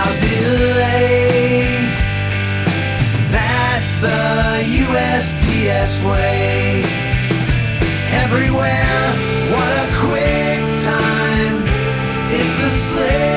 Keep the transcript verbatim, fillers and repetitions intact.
without delay. That's the U S P S way. Everywhere, what a quick time. It's the slave